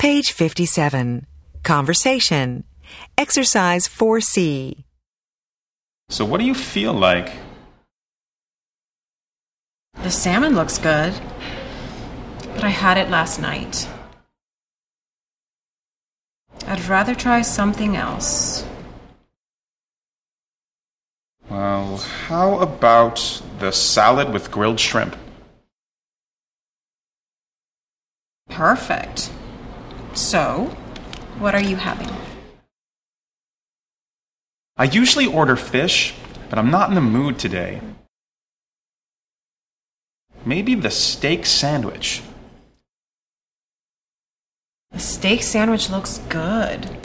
Page 57. Conversation. Exercise 4C. So what do you feel like? The salmon looks good, but I had it last night. I'd rather try something else. Well, how about the salad with grilled shrimp? Perfect. So, what are you having? I usually order fish, but I'm not in the mood today. Maybe the steak sandwich. The steak sandwich looks good.